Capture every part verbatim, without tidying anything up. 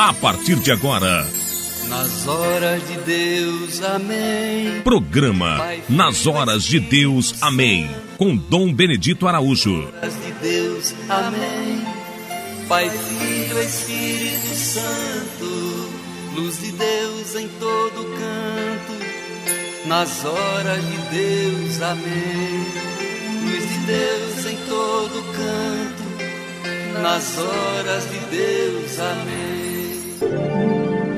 a partir de agora. Nas horas de Deus, amém. Programa Nas Horas de Deus, amém. Com Dom Benedito Araújo. Nas horas de Deus, amém. Pai, Filho, Espírito Santo, luz de Deus em todo canto. Nas horas de Deus, amém. Luz de Deus em todo canto. Nas horas de Deus, amém.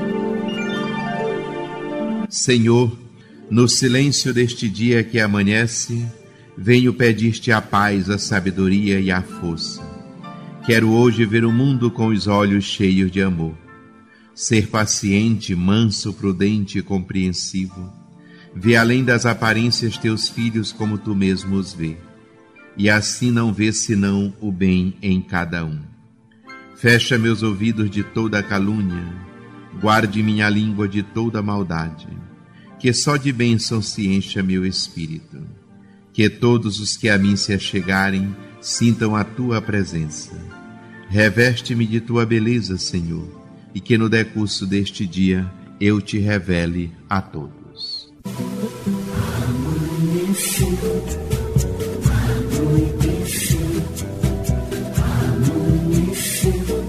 Senhor, no silêncio deste dia que amanhece, venho pedir-te a paz, a sabedoria e a força. Quero hoje ver o mundo com os olhos cheios de amor. Ser paciente, manso, prudente e compreensivo. Ver além das aparências teus filhos como tu mesmo os vê. E assim não ver senão o bem em cada um. Fecha meus ouvidos de toda calúnia. Guarde minha língua de toda maldade. Que só de bênção se encha meu espírito. Que todos os que a mim se achegarem sintam a tua presença. Reveste-me de tua beleza, Senhor, e que no decurso deste dia eu te revele a todos. Amanheceu, anoiteceu, amanheceu,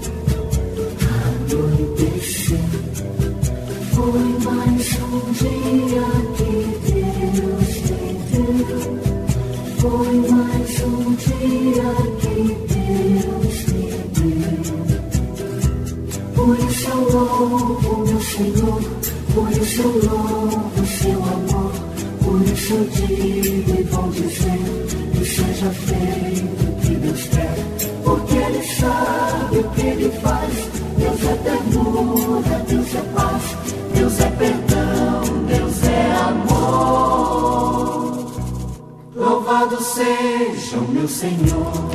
anoiteceu. Foi mais um dia que Deus me deu. Foi mais um dia que Deus me deu. Por isso eu louvo meu Senhor, por isso eu louvo seu amor. Por isso eu digo e vou dizer que seja feito o que Deus quer. Porque Ele sabe o que Ele faz. Deus é ternura, Deus é paz, Deus é perdão, Deus é amor. Louvado seja o meu Senhor.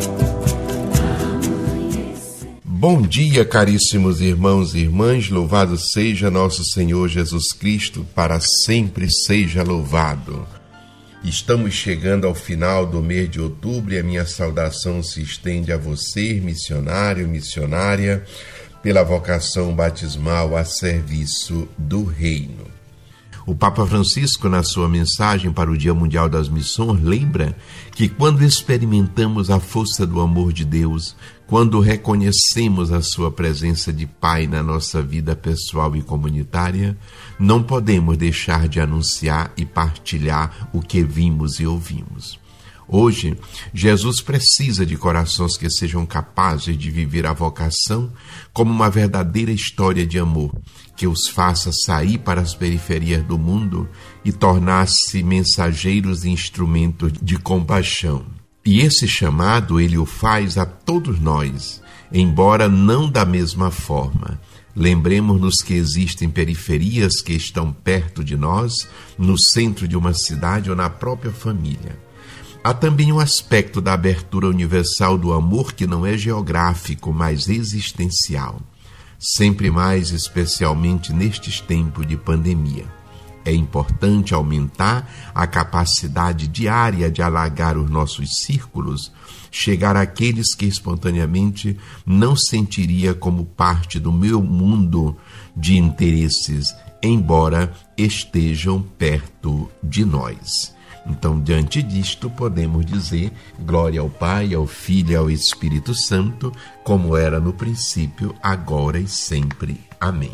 Bom dia, caríssimos irmãos e irmãs, louvado seja nosso Senhor Jesus Cristo, para sempre seja louvado. Estamos chegando ao final do mês de outubro e a minha saudação se estende a você, missionário, missionária, pela vocação batismal a serviço do Reino. O Papa Francisco, na sua mensagem para o Dia Mundial das Missões, lembra que quando experimentamos a força do amor de Deus, quando reconhecemos a sua presença de Pai na nossa vida pessoal e comunitária, não podemos deixar de anunciar e partilhar o que vimos e ouvimos. Hoje, Jesus precisa de corações que sejam capazes de viver a vocação como uma verdadeira história de amor, que os faça sair para as periferias do mundo e tornar-se mensageiros e instrumentos de compaixão. E esse chamado ele o faz a todos nós, embora não da mesma forma. Lembremos-nos que existem periferias que estão perto de nós, no centro de uma cidade ou na própria família. Há também um aspecto da abertura universal do amor que não é geográfico, mas existencial. Sempre mais, especialmente nestes tempos de pandemia. É importante aumentar a capacidade diária de alargar os nossos círculos, chegar àqueles que espontaneamente não sentiria como parte do meu mundo de interesses, embora estejam perto de nós. Então, diante disto, podemos dizer glória ao Pai, ao Filho e ao Espírito Santo, como era no princípio, agora e sempre. Amém.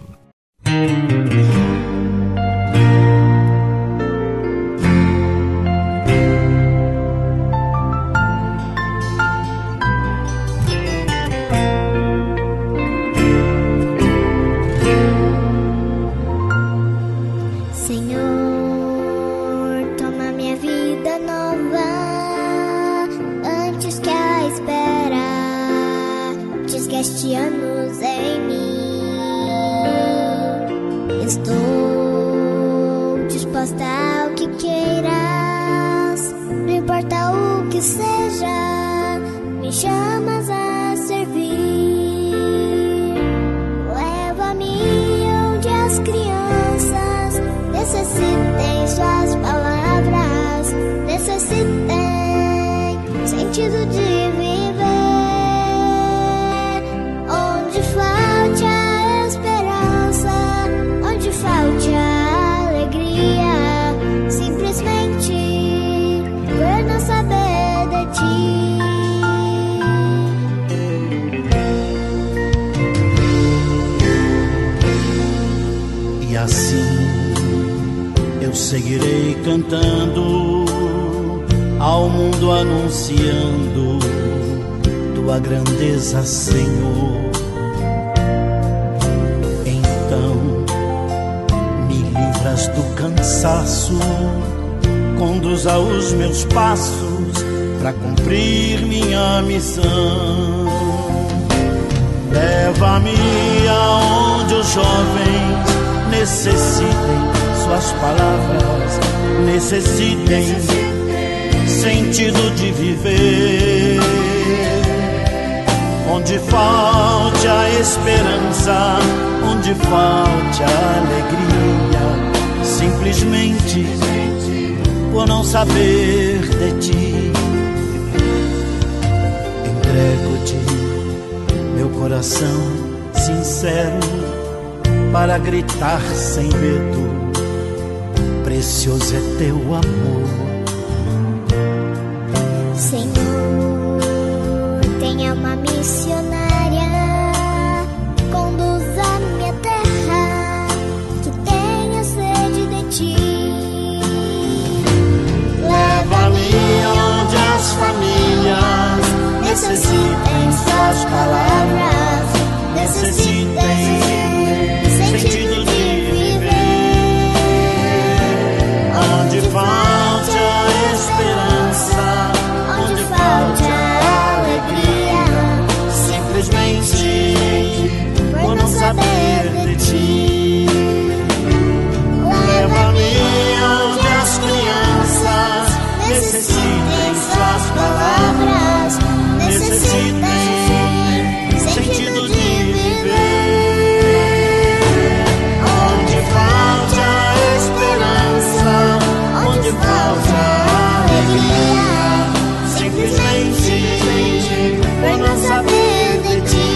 Anos em mim, estou disposta ao que queiras, não importa o que seja, me chamas a servir. Leva-me onde as crianças necessitem suas palavras, necessitem sentido de viver. Onde falte a esperança, assim eu seguirei cantando, ao mundo anunciando tua grandeza, Senhor. Então me livras do cansaço, conduza os meus passos para cumprir minha missão. Leva-me aonde os jovens necessitem suas palavras, necessitem sentido de viver. Onde falte a esperança, onde falte a alegria, simplesmente por não saber de ti. Entrego-te meu coração sincero para gritar sem medo, precioso é teu amor. Senhor, tenha uma missionária, conduza a minha terra, que tenha sede de ti. Leva-me onde as famílias necessitem suas palavras, necessitem sentido de viver. Onde falte a esperança, onde falte a alegria, simplesmente por não saber de ti. Leva-me onde as crianças necessitem suas palavras, necessitem sentido de viver. Onde falta a esperança, onde falta a alegria, simplesmente por não saber de ti.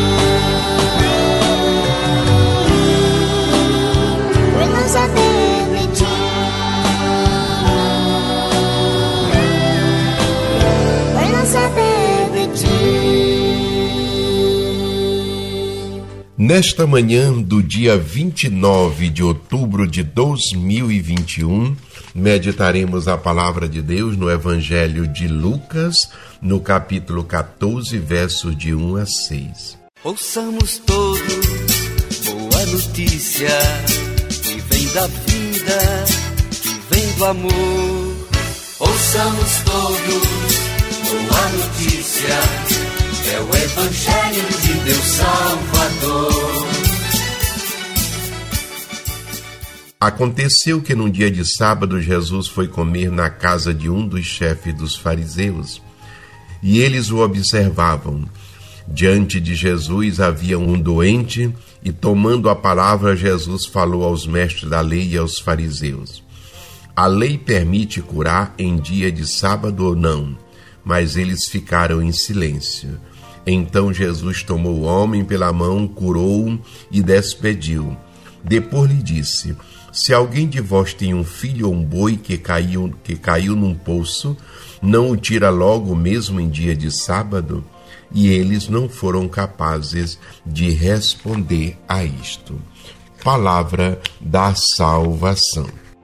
Por não saber de ti. Por não saber de ti. Nesta manhã do dia vinte e nove de outubro de dois mil e vinte e um, meditaremos a palavra de Deus no Evangelho de Lucas, no capítulo catorze, versos de um a seis. Ouçamos todos boa notícia, que vem da vida, que vem do amor. Ouçamos todos boa notícia, é o Evangelho de Deus Salvador. Aconteceu que num dia de sábado Jesus foi comer na casa de um dos chefes dos fariseus, e eles o observavam. Diante de Jesus havia um doente, e tomando a palavra, Jesus falou aos mestres da lei e aos fariseus: a lei permite curar em dia de sábado ou não? Mas eles ficaram em silêncio. Então Jesus tomou o homem pela mão, curou-o e despediu. Depois lhe disse: se alguém de vós tem um filho ou um boi que caiu, que caiu num poço, não o tira logo mesmo em dia de sábado? E eles não foram capazes de responder a isto. Palavra da salvação.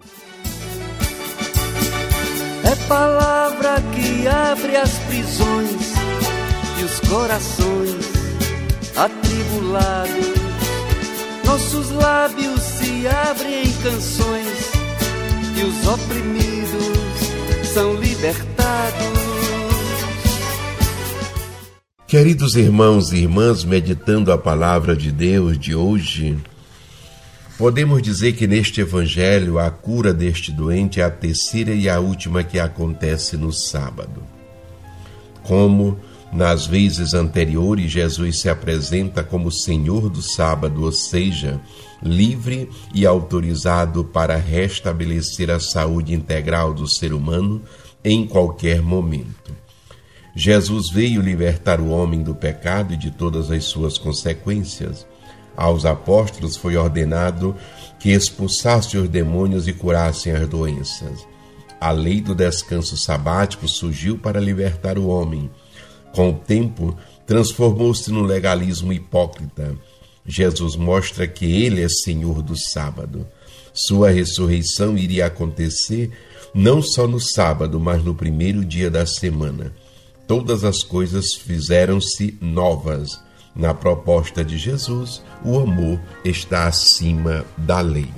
É palavra que abre as prisões e os corações atribulados. Nossos lábios se abrem em canções e os oprimidos são libertados. Queridos irmãos e irmãs, meditando a palavra de Deus de hoje, podemos dizer que neste evangelho a cura deste doente é a terceira e a última que acontece no sábado. Como nas vezes anteriores, Jesus se apresenta como Senhor do sábado, ou seja, livre e autorizado para restabelecer a saúde integral do ser humano em qualquer momento. Jesus veio libertar o homem do pecado e de todas as suas consequências. Aos apóstolos foi ordenado que expulsassem os demônios e curassem as doenças. A lei do descanso sabático surgiu para libertar o homem. Com o tempo, transformou-se num legalismo hipócrita. Jesus mostra que Ele é Senhor do sábado. Sua ressurreição iria acontecer não só no sábado, mas no primeiro dia da semana. Todas as coisas fizeram-se novas. Na proposta de Jesus, o amor está acima da lei.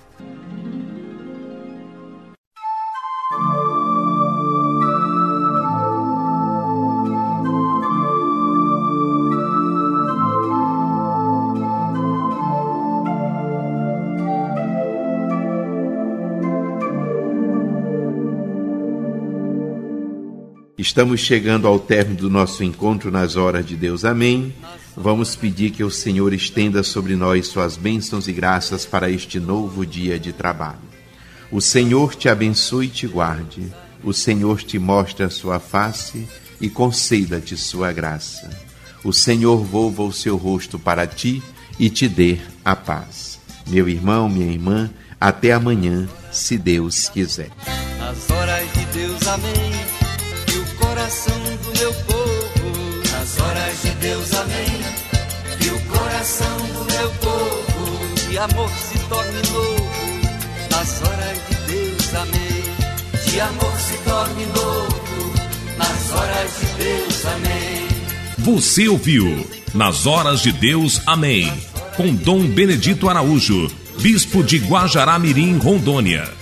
Estamos chegando ao término do nosso encontro nas horas de Deus. Amém. Vamos pedir que o Senhor estenda sobre nós suas bênçãos e graças para este novo dia de trabalho. O Senhor te abençoe e te guarde. O Senhor te mostre a sua face e conceda-te sua graça. O Senhor volva o seu rosto para ti e te dê a paz. Meu irmão, minha irmã, até amanhã, se Deus quiser. Nas horas de Deus, amém. Coração do meu povo, nas horas de Deus, amém. Que o coração do meu povo de amor se torne novo, nas horas de Deus, amém. De amor se torne novo, nas horas de Deus, amém. Você ouviu Nas Horas de Deus, amém, com Dom Benedito Araújo, bispo de Guajará-Mirim, Rondônia.